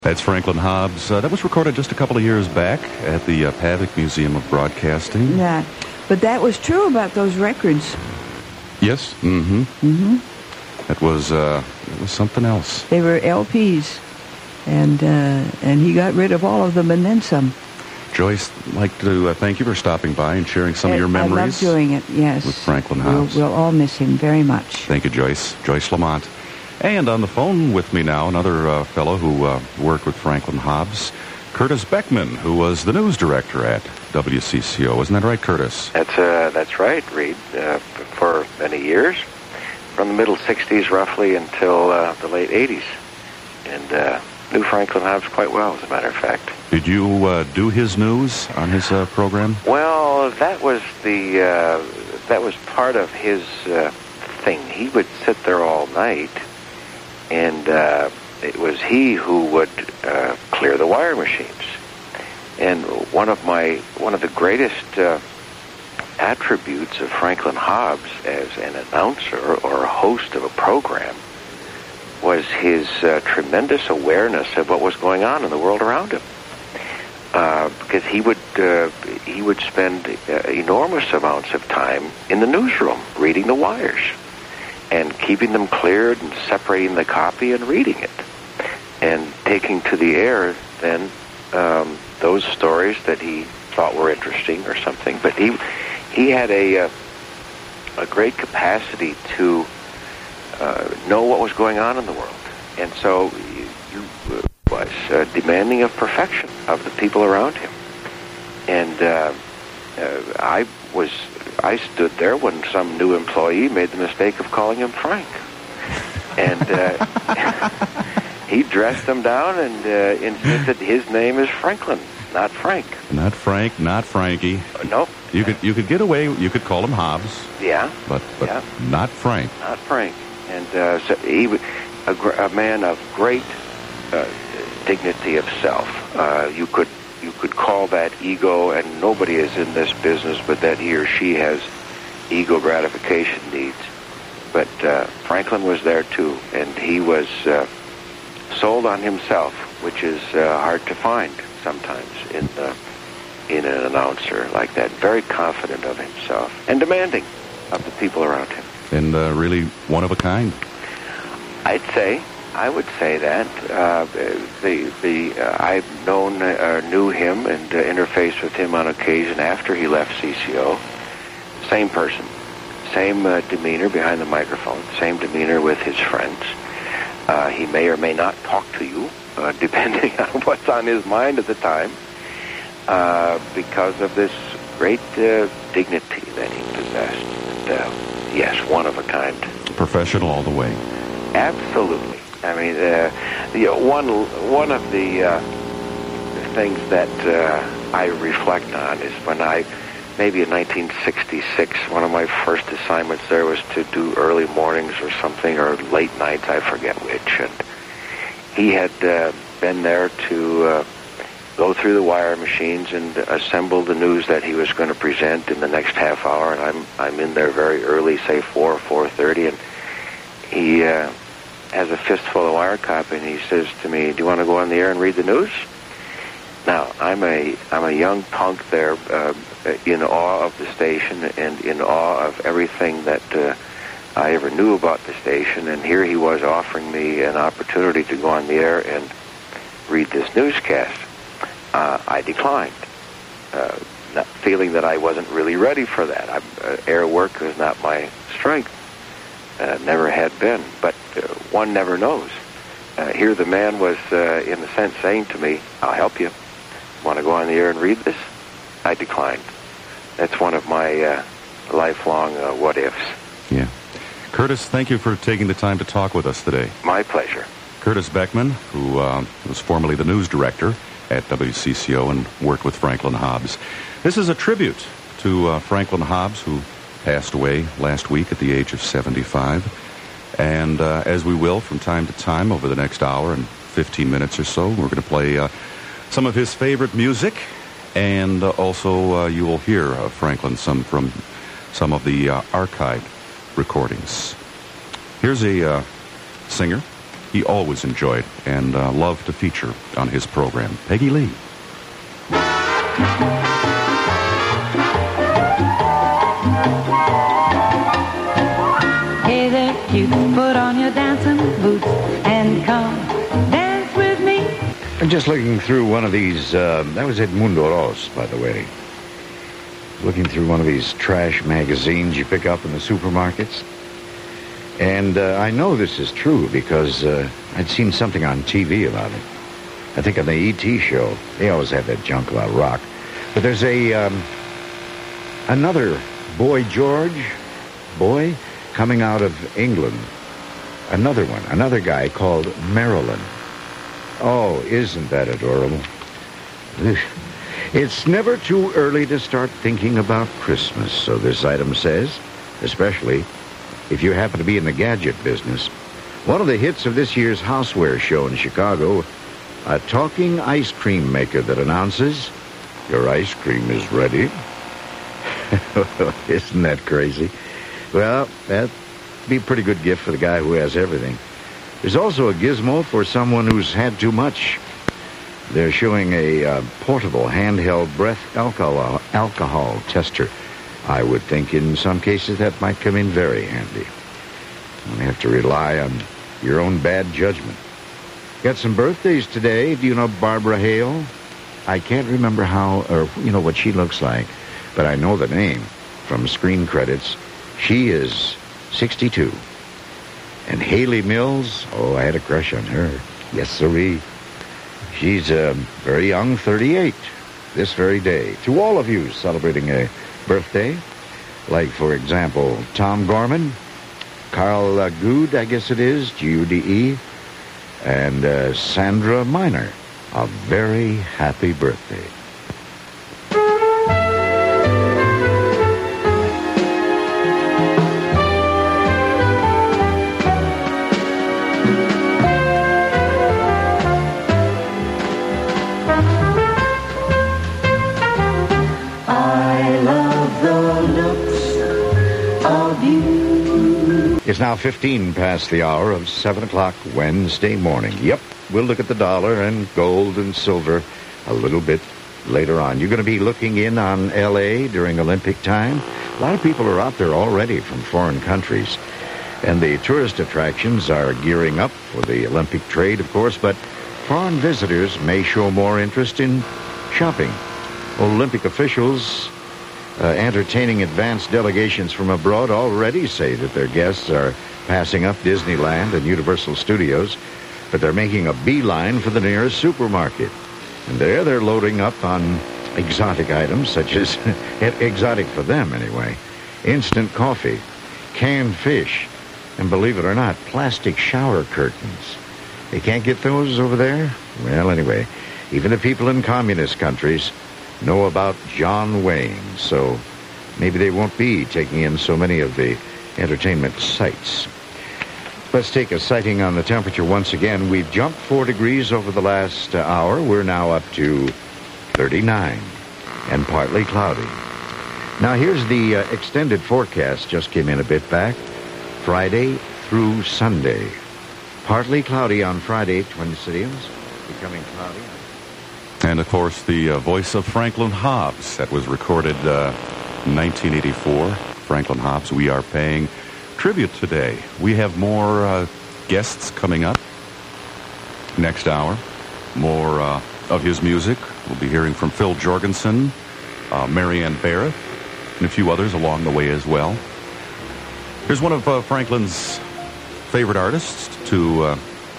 That's Franklin Hobbs. That was recorded just a couple of years back at the Pavic Museum of Broadcasting. Yeah, but that was true about those records. Yes. Mm-hmm. Mm-hmm. It was something else. They were LPs, and he got rid of all of them and then some. Joyce, I'd like to thank you for stopping by and sharing some of your memories. I love doing it, yes. With Franklin Hobbs. We'll all miss him very much. Thank you, Joyce. Joyce Lamont. And on the phone with me now, another fellow who worked with Franklin Hobbs, Curtis Beckman, who was the news director at WCCO. Isn't that right, Curtis? That's right, Reed. For many years, from the middle 60s roughly until the late 80s. And knew Franklin Hobbs quite well, as a matter of fact. Did you do his news on his program? Well, that was part of his thing. He would sit there all night, and it was he who would clear the wire machines. And one of the greatest attributes of Franklin Hobbs as an announcer or a host of a program was his tremendous awareness of what was going on in the world around him. Because he would spend enormous amounts of time in the newsroom reading the wires and keeping them cleared and separating the copy and reading it and taking to the air then those stories that he thought were interesting or something. But he had a great capacity to know what was going on in the world, and so he was demanding of perfection of the people around him. And I stood there when some new employee made the mistake of calling him Frank, and he dressed them down and insisted his name is Franklin, not Frank. Not Frank, not Frankie. Nope. You could get away. You could call him Hobbs. Yeah. But yeah. Not Frank. Not Frank. And so he was a man of great dignity of self. You could call that ego, and nobody is in this business but that he or she has ego gratification needs. But Franklin was there too, and he was sold on himself, which is hard to find sometimes in an announcer like that. Very confident of himself and demanding of the people around him. And really one of a kind. I would say that. I've knew him and interfaced with him on occasion after he left CCO. Same person, same demeanor behind the microphone, same demeanor with his friends. He may or may not talk to you, depending on what's on his mind at the time, because of this great dignity that he possessed. And, yes, one of a kind. Professional all the way. Absolutely. I mean, one of the things that I reflect on is when maybe in 1966, one of my first assignments there was to do early mornings or something, or late nights, I forget which. And he had been there to go through the wire machines and assemble the news that he was going to present in the next half hour. And I'm in there very early, say 4:30, and he has a fistful of wire copy, and he says to me, "Do you want to go on the air and read the news?" Now, I'm a young punk there, in awe of the station and in awe of everything that I ever knew about the station, and here he was offering me an opportunity to go on the air and read this newscast. I declined, not feeling that I wasn't really ready for that. Air work was not my strength, never had been, but one never knows. Here the man was, in a sense, saying to me, "I'll help you. Want to go on the air and read this?" I declined. That's one of my lifelong what-ifs. Yeah. Curtis, thank you for taking the time to talk with us today. My pleasure. Curtis Beckman, who was formerly the news director at WCCO and worked with Franklin Hobbs. This is a tribute to Franklin Hobbs, who passed away last week at the age of 75. And as we will from time to time over the next hour and 15 minutes or so, we're going to play some of his favorite music, and also you will hear Franklin from some of the archived recordings. Here's a singer he always enjoyed and loved to feature on his program. Peggy Lee. Hey there, cute, put on your dancing boots and come dance with me. I'm just looking through one of these, that was Edmundo Ros, by the way. Looking through one of these trash magazines you pick up in the supermarkets. And I know this is true because I'd seen something on TV about it. I think on the E.T. show. They always have that junk about rock. But there's another Boy George, coming out of England. Another one, another guy called Marilyn. Oh, isn't that adorable? It's never too early to start thinking about Christmas, so this item says, especially if you happen to be in the gadget business. One of the hits of this year's Houseware show in Chicago, a talking ice cream maker that announces, "Your ice cream is ready." Isn't that crazy? Well, that'd be a pretty good gift for the guy who has everything. There's also a gizmo for someone who's had too much. They're showing a portable handheld breath alcohol tester. I would think in some cases that might come in very handy. You don't have to rely on your own bad judgment. Got some birthdays today. Do you know Barbara Hale? I can't remember how or what she looks like, but I know the name from screen credits. She is 62. And Haley Mills, oh, I had a crush on her. Yes, sirree. She's very young, 38, this very day. To all of you celebrating a birthday, like, for example, Tom Gorman, Carl Good, I guess it is, Gude, and Sandra Miner, a very happy birthday. It's now 15 past the hour of 7 o'clock Wednesday morning. Yep, we'll look at the dollar and gold and silver a little bit later on. You're going to be looking in on L.A. during Olympic time. A lot of people are out there already from foreign countries. And the tourist attractions are gearing up for the Olympic trade, of course, but foreign visitors may show more interest in shopping. Olympic officials entertaining advanced delegations from abroad already say that their guests are passing up Disneyland and Universal Studios, but they're making a beeline for the nearest supermarket. And there they're loading up on exotic items such as, exotic for them anyway, instant coffee, canned fish, and believe it or not, plastic shower curtains. They can't get those over there? Well, anyway, even the people in communist countries know about John Wayne, so maybe they won't be taking in so many of the entertainment sites. Let's take a sighting on the temperature once again. We've jumped 4 degrees over the last hour. We're now up to 39 and partly cloudy. Now here's the extended forecast, just came in a bit back. Friday through Sunday. Partly cloudy on Friday, Twin Cities, becoming cloudy. And, of course, the voice of Franklin Hobbs that was recorded in 1984. Franklin Hobbs, we are paying tribute today. We have more guests coming up next hour. More of his music. We'll be hearing from Phil Jorgensen, Marianne Barrett, and a few others along the way as well. Here's one of Franklin's favorite artists to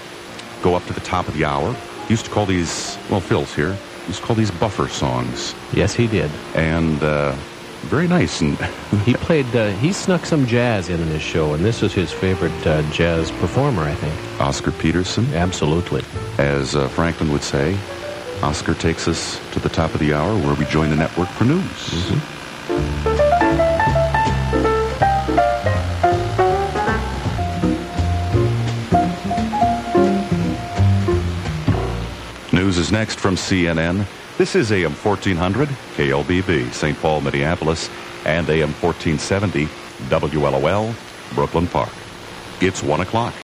go up to the top of the hour. He used to call these, well, Phil's here, he used to call these buffer songs. Yes, he did. And very nice. And he played, he snuck some jazz in his show, and this is his favorite jazz performer, I think. Oscar Peterson. Absolutely. As Franklin would say, Oscar takes us to the top of the hour where we join the network for news. Mm-hmm. News is next from CNN. This is AM 1400, KLBB, St. Paul, Minneapolis, and AM 1470, WLOL, Brooklyn Park. It's 1 o'clock.